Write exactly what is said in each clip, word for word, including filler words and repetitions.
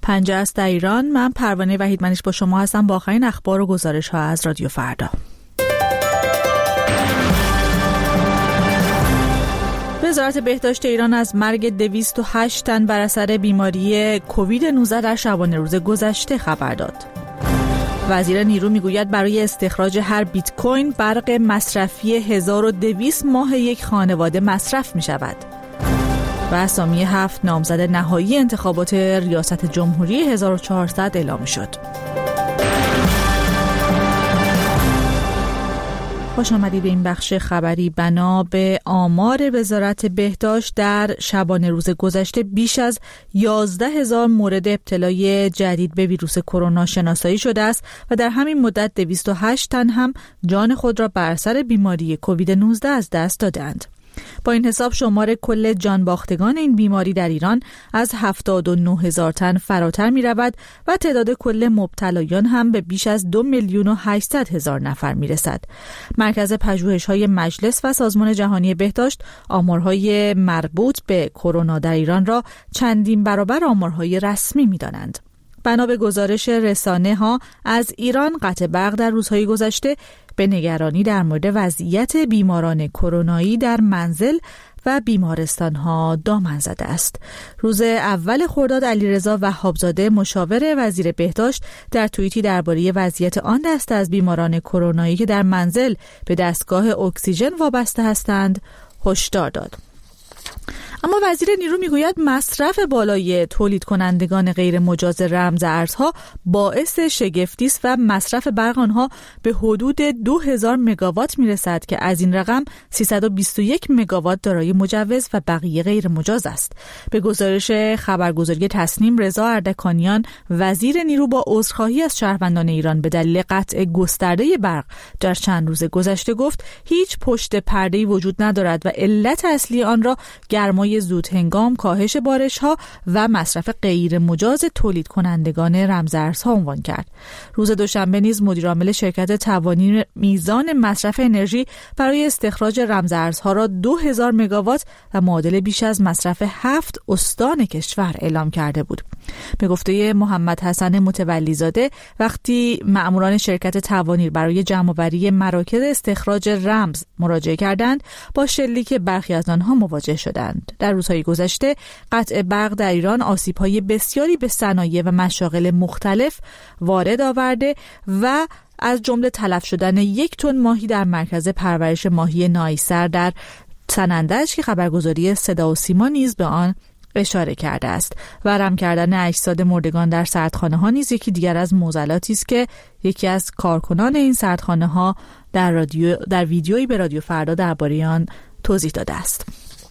پنجره است در ایران. من پروانه وحیدمنیش با شما هستم با آخرین اخبار و گزارش ها از رادیو فردا. وزارت بهداشت ایران از مرگ دویست و هشت تن بر اثر بیماری کووید نوزده در شبانه روز گذشته خبر داد. وزیر نیرو میگوید برای استخراج هر بیت کوین برق مصرفی هزار و دویست ماه یک خانواده مصرف می شود. و اسامی هفت نامزد نهایی انتخابات ریاست جمهوری هزار و چهارصد اعلام شد. خوش آمدید به این بخش خبری. بنا به آمار وزارت بهداشت در شبانه روز گذشته بیش از یازده هزار مورد ابتلای جدید به ویروس کرونا شناسایی شده است و در همین مدت دویست و هشت تن هم جان خود را بر اثر بیماری کووید نوزده از دست دادند. با این حساب شمار کل جان باختگان این بیماری در ایران از هفتاد و نه هزار تن فراتر می رود و تعداد کل مبتلایان هم به بیش از دو میلیون و هشتصد هزار نفر می رسد. مرکز پژوهش‌های مجلس و سازمان جهانی بهداشت آمارهای مربوط به کرونا در ایران را چندین برابر آمارهای رسمی می دانند. بنا به گزارش رسانه ها از ایران، قطع برق در روزهای گذشته به نگرانی در مورد وضعیت بیماران کرونایی در منزل و بیمارستان ها دامن زده است. روز اول خرداد علیرضا وهابزاده مشاور وزیر بهداشت در توییتی درباره وضعیت آن دسته از بیماران کرونایی که در منزل به دستگاه اکسیژن وابسته هستند هشدار داد. اما وزیر نیرو میگوید مصرف بالای تولید کنندگان غیر مجاز رمز ارزها باعث شگفتی است و مصرف برق آنها به حدود دو هزار مگاوات میرسد که از این رقم سیصد و بیست و یک مگاوات دارای مجوز و بقیه غیر مجاز است. به گزارش خبرگزاری تصنیم، رضا اردکانیان وزیر نیرو با عذرخواهی از شهروندان ایران به دلیل قطع گسترده برق در چند روز گذشته گفت هیچ پشت پرده‌ای وجود ندارد و علت اصلی آن را گرمای زود هنگام، کاهش بارش ها و مصرف غیر مجاز تولید کنندگان رمزارزها عنوان کرد. روز دوشنبه نیز مدیر عامل شرکت توانایی میزان مصرف انرژی برای استخراج رمزارزها را دو هزار مگاوات و معادل بیش از مصرف هفت استان کشور اعلام کرده بود. به گفته محمد حسن متولی زاده، وقتی مأموران شرکت توانیر برای جمع‌آوری مراکز استخراج رمز مراجعه کردند، با شلیک برخی از آنها مواجه شدند. در روزهای گذشته قطع برق در ایران آسیب‌های بسیاری به صنایع و مشاغل مختلف وارد آورده و از جمله تلف شدن یک تن ماهی در مرکز پرورش ماهی نایسر در سنندج که خبرگزاری صدا و سیما نیز به آن اشاره کرده است. و رم کردن اجساد مردگان در سردخانه ها نیز یکی دیگر از معضلاتی است که یکی از کارکنان این سردخانه ها در رادیو در ویدیویی به رادیو فردا درباره آن توضیح داده است.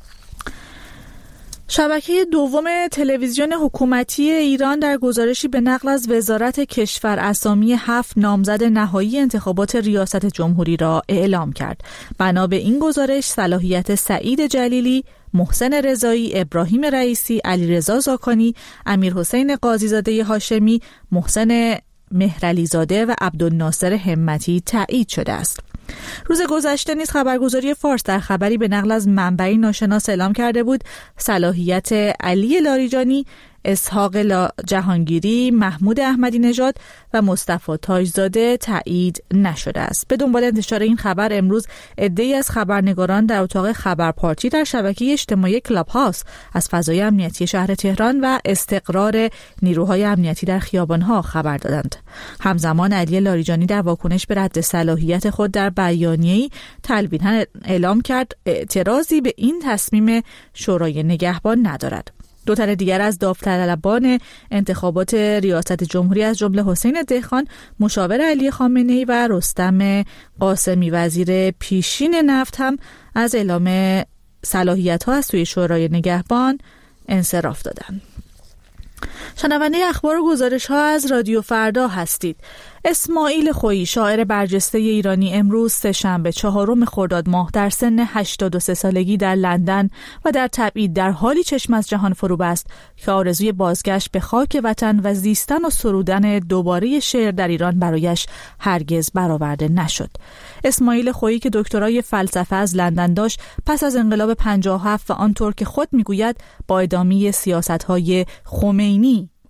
شبکه دوم تلویزیون حکومتی ایران در گزارشی به نقل از وزارت کشور اسامی هفت نامزد نهایی انتخابات ریاست جمهوری را اعلام کرد. بنا به این گزارش صلاحیت سعید جلیلی، محسن رضایی، ابراهیم رئیسی، علیرضا زاکانی، امیرحسین قاضیزاده هاشمی، محسن مهرعلی زاده و عبدالناصر همتی تایید شده است. روز گذشته نیز خبرگزاری فارس در خبری به نقل از منبعی ناشناس اعلام کرده بود صلاحیت علی لاریجانی، اسحاق جهانگیری، محمود احمدی نژاد و مصطفی تاجزاده تایید نشده است. به دنبال انتشار این خبر امروز عده‌ای از خبرنگاران در اتاق خبرپارتی در شبکه اجتماعی کلاب هاوس از فضای امنیتی شهر تهران و استقرار نیروهای امنیتی در خیابان‌ها خبر دادند. همزمان علی لاریجانی در واکنش به رد صلاحیت خود در بیانیه‌ای تلویحاً اعلام کرد اعتراضی به این تصمیم شورای نگهبان ندارد. دو تن دیگر از داوطلبان انتخابات ریاست جمهوری از جمله حسین دهخان مشاور علی خامنه‌ای و رستم قاسمی وزیر پیشین نفت هم از اعلام صلاحیت‌ها از سوی شورای نگهبان انصراف دادند. شنونده اخبار و گزارش ها از رادیو فردا هستید. اسماعیل خویی شاعر برجسته ایرانی امروز سه‌شنبه چهارم خرداد ماه در سن هشتاد و سه سالگی در لندن و در تبعید در حالی چشم از جهان فرو بست که آرزوی بازگشت به خاک وطن و زیستن و سرودن دوباره شعر در ایران برایش هرگز برآورده نشد. اسماعیل خویی که دکترای فلسفه از لندن داشت، پس از انقلاب پنجاه و هفت و آنطور که خود میگوید با ادامه سیاست‌های خمینی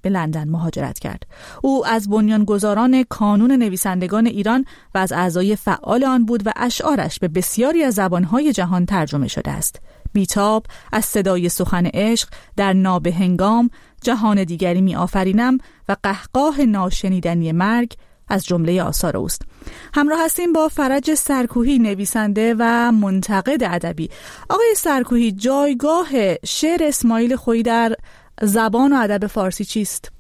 به لندن مهاجرت کرد. او از بنیانگذاران کانون نویسندگان ایران و از اعضای فعال آن بود و اشعارش به بسیاری از زبانهای جهان ترجمه شده است. بیتاب، از صدای سخن عشق، در نابهنگام، جهان دیگری می آفرینم و قهقاه ناشنیدنی مرگ از جمله آثار اوست. همراه هستیم با فرج سرکوهی، نویسنده و منتقد ادبی. آقای سرکوهی، جایگاه شعر اسماعیل خویی در زبان و ادب فارسی چیست؟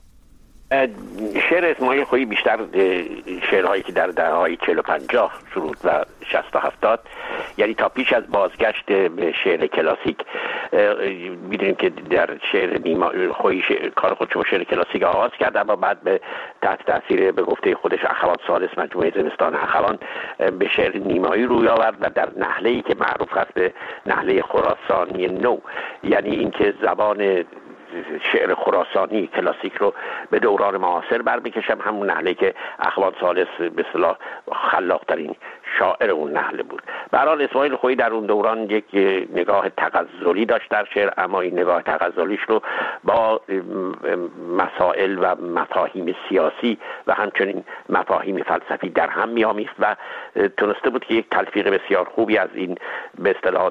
شعر اسماعیل خویی بیشتر شعرهایی که در دهه‌های چهل و پنجاه سرود و شصت و هفتاد، یعنی تا پیش از بازگشت به شعر کلاسیک. می‌دونیم که در شعر نیمایی خویی کار خودش با شعر کلاسیک آغاز کرد، اما بعد به تحت تاثیر به گفته خودش اخوان ثالث مجموعه زمستان اخوان به شعر نیمایی روی آورد و در نحله‌ای که معروف است به نحله خراسانی نو، یعنی اینکه زبان شعر خراسانی کلاسیک رو به دوران معاصر برمی‌کشم، همون نحله که اخوان ثالث به اصطلاح خلاق‌ترین شاعر اون نحله بود. به هر حال اسماعیل خویی در اون دوران یک نگاه تغزلی داشت در شعر، اما این نگاه تغزلیش رو با مسائل و مفاهیم سیاسی و همچنین مفاهیم فلسفی در هم می‌آمیخت و تونسته بود که یک تلفیق بسیار خوبی از این به اصطلاح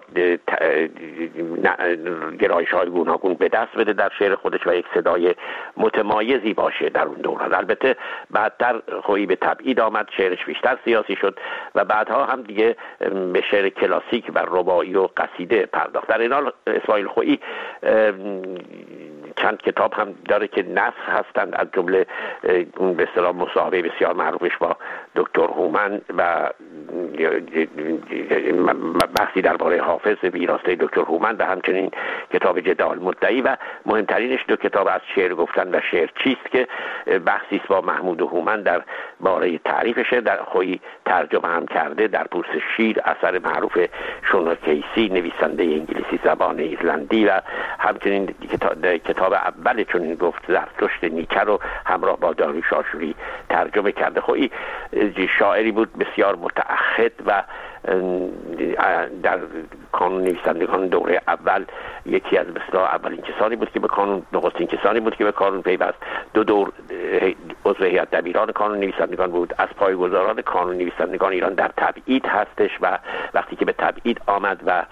گرایش‌های گوناگون به دست بده در شعر خودش و یک صدای متمایزی باشه در اون دوران. البته بعدتر خویی به تبعید آمد، شعرش بیشتر سیاسی شد و بعدها هم دیگه به شعر کلاسیک و رباعی و قصیده پرداخت. در این حال اسماعیل خویی چند کتاب هم داره که نسخ هستند، از جمله اون به اصطلاح مصاحبه بسیار معروفش با دکتر هومن و بحثی درباره حافظ ویراسته دکتر هومن و همچنین کتاب جدال مدعی و مهمترینش دو کتاب از شعر گفتن و شعر چیست که بحثی است با محمود هومن در باره تعریفش. در خویی ترجمه هم کرده در پوست شیر، اثر معروف شونو کیسی نویسنده انگلیسی زبان ایرلندی و همچنین کتاب, کتاب اول چون این گفت زرتشت نیچه رو همراه با داریوش آشوری ترجمه کرده. خویی شاعری بود بسیار متعهد و در کانون نویسندگان دوره اول یکی از بسیار اولین کسانی بود که به کانون نخستین کسانی بود که به کانون پیوست. دو دور عضو هیئت دبیران کانون نویسندگان بود، از پایه‌گذاران کانون نویسندگان ایران در تبعید هستش و وقتی که به تبعید آمد و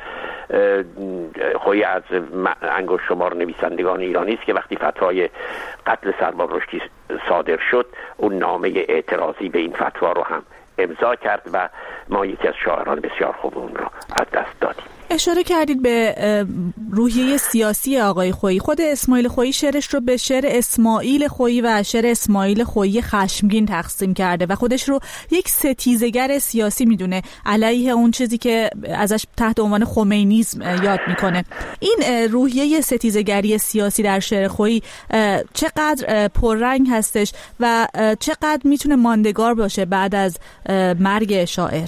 خویی از انگشت شمار نویسندگان ایرانی است که وقتی فتوای قتل سرباز رشدی صادر شد اون نامه اعتراضی به این فتوا رو هم امضا کرد و ما یکی از شاعران بسیار خوب اون رو از دست دادیم. اشاره کردید به روحیه سیاسی آقای خویی. خود اسماعیل خویی شعرش رو به شعر اسماعیل خویی و شعر اسماعیل خویی خشمگین تقسیم کرده و خودش رو یک ستیزگر سیاسی میدونه، علیه اون چیزی که ازش تحت عنوان خمینیسم یاد میکنه. این روحیه ستیزگری سیاسی در شعر خویی چقدر پررنگ هستش و چقدر میتونه ماندگار باشه بعد از مرگ شاعر؟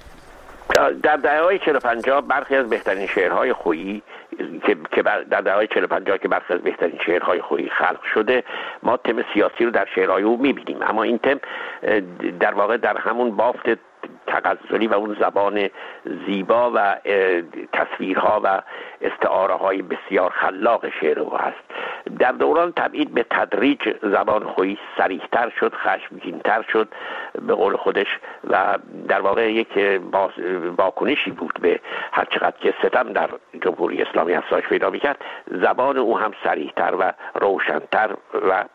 در دهه‌های چهل و پنجاه برخی از بهترین شعرهای خویی که که در دهه‌های چهل و پنجاه که برخی از بهترین شعرهای خویی خلق شده، ما تم سیاسی رو در شعرهای او می‌بینیم، اما این تم در واقع در همون بافت تغزلی و اون زبان زیبا و تصویرها و استعاره های بسیار خلاق شعر او هست. در دوران تبعید به تدریج زبان خویی صریح‌تر شد، خشمگین‌تر شد به قول خودش و در واقع یک واکنشی بود به هر چقدر که ستم در جمهوری اسلامی افزایش پیدا می‌کرد. زبان او هم صریح‌تر و روشن‌تر و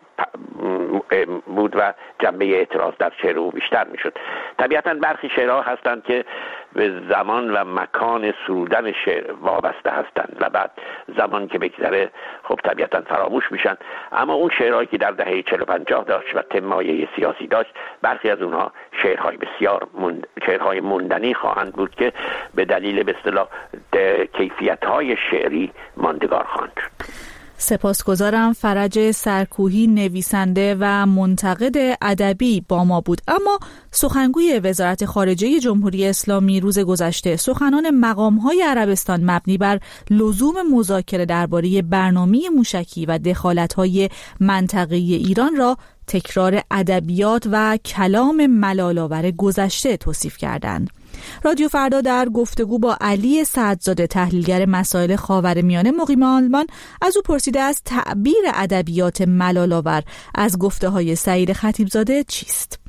بود و جنبه اعتراض در شعر او بیشتر میشد. طبیعتاً برخی شعرها هستند که به زمان و مکان سرودن شعر وابسته هستند و بعد زمان که بگذره خب طبیعتاً فراموش میشن، اما اون شعرهایی که در دهه چهل و پنجاه داشت و تمایه سیاسی داشت، برخی از اونها شعرهای بسیار مند... شعرهای موندنی خواهند بود که به دلیل به اصطلاح کیفیت‌های شعری ماندگار خواهند شد. سپاسگزارم. فرج سرکوهی، نویسنده و منتقد ادبی با ما بود. اما سخنگوی وزارت خارجه جمهوری اسلامی روز گذشته سخنان مقام‌های عربستان مبنی بر لزوم مذاکره درباره برنامه موشکی و دخالت‌های منطقه‌ای ایران را تکرار ادبیات و کلام ملال‌آور گذشته توصیف کردند. رادیو فردا در گفتگو با علی سعدزاده تحلیلگر مسائل خاورمیانه مقیم آلمان از او پرسیده است تعبیر ادبیات ملال‌آور از گفته‌های سعید خطیبزاده چیست؟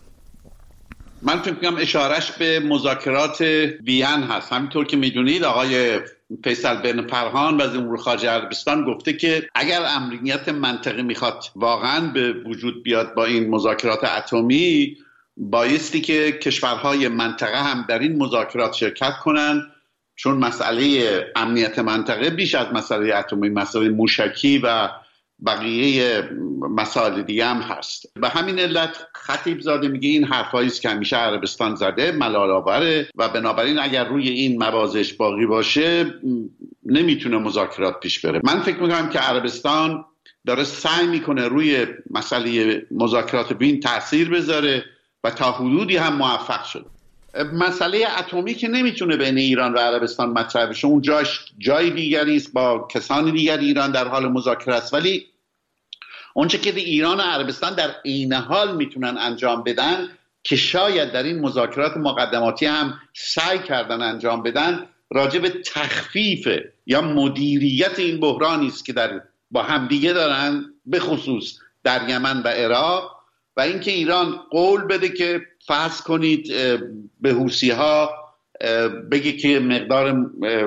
من فکر می‌کنم اشارش به مذاکرات وین هست. همینطور که می‌دونید آقای فیصل بن فرهان وزیر امور خارجه عربستان گفته که اگر امنیت منطقی میخواد واقعا به وجود بیاد با این مذاکرات اتمی، بایستی که کشورهای منطقه هم در این مذاکرات شرکت کنن، چون مسئله امنیت منطقه بیش از مسئله اتمی مسئله موشکی و بقیه مسائل دیگه هم هست. به همین علت خطیبزاده میگه این حرفایی است که همیشه عربستان زده ملال‌آوره و بنابراین اگر روی این موازش باقی باشه نمیتونه مذاکرات پیش بره. من فکر میکنم که عربستان داره سعی میکنه روی مسئله مذاکرات وین تاثیر بذاره و تا حدودی هم موفق شده. مسئله اتمی که نمیتونه بین ایران و عربستان مطرح بشه، اون جاش جای دیگری است، با کسان دیگری ایران در حال مذاکره است، ولی اونچه که ایران و عربستان در عین حال میتونن انجام بدن که شاید در این مذاکرات مقدماتی هم سعی کردن انجام بدن، راجع به تخفیف یا مدیریت این بحرانی است که در با همدیگه دارن، به خصوص در یمن و عراق، و اینکه ایران قول بده که فرض کنید به حوثی‌ها بگه که مقدار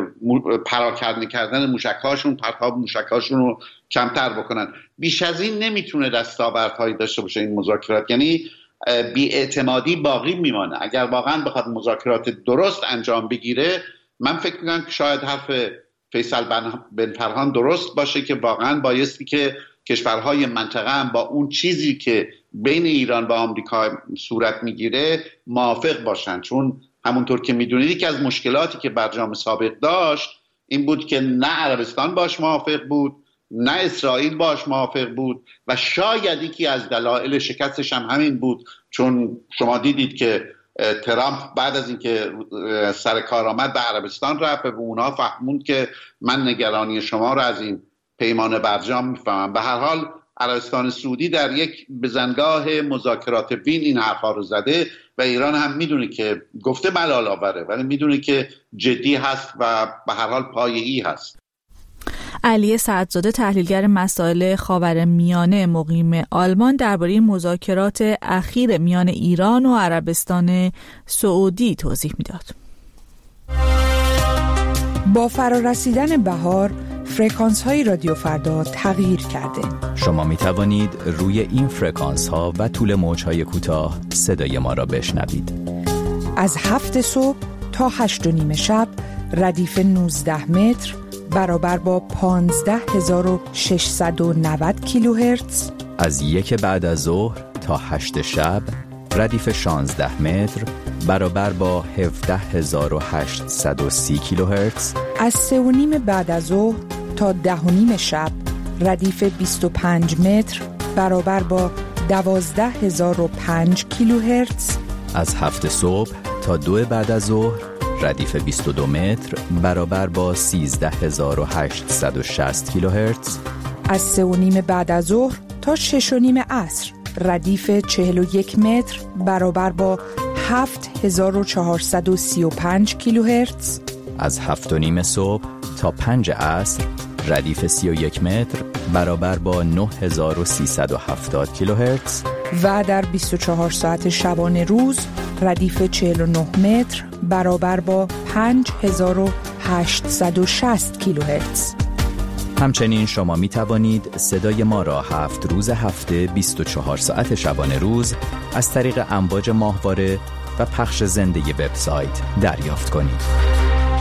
پراکنده کردن موشک‌هاشون، پرتاب موشک‌هاشون رو کمتر بکنن. بیش از این نمیتونه دستاوردهایی داشته باشه این مذاکرات، یعنی بی‌اعتمادی باقی میمانه. اگر واقعا بخواد مذاکرات درست انجام بگیره، من فکر می‌کنم که شاید حرف فیصل بن فرهان درست باشه که واقعا بایستی که کشورهای منطقه هم با اون چیزی که بین ایران و آمریکا صورت میگیره موافق باشن، چون همونطور که میدونید که از مشکلاتی که برجام سابق داشت این بود که نه عربستان باش موافق بود، نه اسرائیل باش موافق بود، و شاید یکی از دلایل شکستش هم همین بود، چون شما دیدید که ترامپ بعد از اینکه سر کار آمد به عربستان رفت و اونها فهموند که من نگرانی شما رو از این پیمان برجام میفهمم. به هر حال عربستان سعودی در یک بزنگاه مذاکرات وین این حرفا رو زده و ایران هم میدونه که گفته ملال آوره، ولی میدونه که جدی هست و به هر حال پایه‌ای هست. علی سعدزاده تحلیلگر مسائل خاورمیانه مقیم آلمان درباره مذاکرات اخیر میان ایران و عربستان سعودی توضیح میداد. با فرارسیدن بهار فرکانس های رادیو فردا تغییر کرده. شما می توانید روی این فرکانس ها و طول موج های کوتاه صدای ما را بشنوید. از هفت صبح تا هشت و نیم شب ردیف نوزده متر برابر با پانزده هزار و ششصد و نود کیلوهرتز. از یک بعد از ظهر تا هشت شب ردیف شانزده متر برابر با هفده هزار و هشتصد و سی کیلوهرتز. از سه و نیم بعد از ظهر تا ده و نیم شب ردیف بیست و پنج متر برابر با دوازده هزار و پنج کیلوهرتز. از هفت صبح تا دو بعد از ظهر ردیف بیست و دو متر برابر با سیزده هزار و هشتصد و شصت کیلوهرتز. از سه و نیم بعد از ظهر تا شش و نیم عصر ردیف چهل و یک متر برابر با هفت هزار و چهارصد و سی و پنج کیلوهرتز. از هفت و نیم صبح تا پنج عصر ردیف سی و یک متر برابر با نه هزار و سیصد و هفتاد کیلوهرتز. و در بیست و چهار ساعت شبانه روز ردیف چهل و نه متر برابر با پنج هزار و هشتصد و شصت کیلوهرتز. همچنین شما می توانید صدای ما را هفت روز هفته بیست و چهار ساعت شبانه روز از طریق امواج ماهواره و پخش زنده وبسایت دریافت کنید.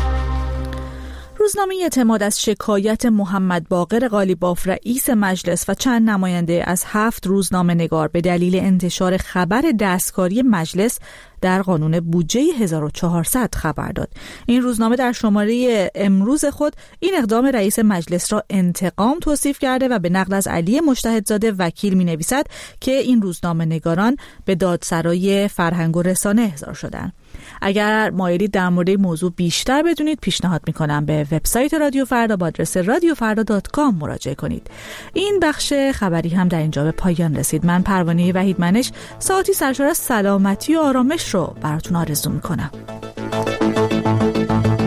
روزنامه اعتماد از شکایت محمد باقر قالیباف رئیس مجلس و چند نماینده از هفت روزنامه نگار به دلیل انتشار خبر دستکاری مجلس در قانون بودجه هزار و چهارصد خبر داد. این روزنامه در شماره امروز خود این اقدام رئیس مجلس را انتقام توصیف کرده و به نقل از علی مجتهدزاده وکیل می نویسد که این روزنامه نگاران به دادسرای فرهنگ و رسانه احضار شدند. اگر مایلید در مورد موضوع بیشتر بدونید پیشنهاد میکنم به وبسایت رادیو فردا با آدرس رادیو فردا دات کام مراجعه کنید. این بخش خبری هم در اینجا به پایان رسید. من پروانه وحیدمنش ساعتی سرشار از سلامتی و آرامش رو براتون آرزو میکنم. شنوید.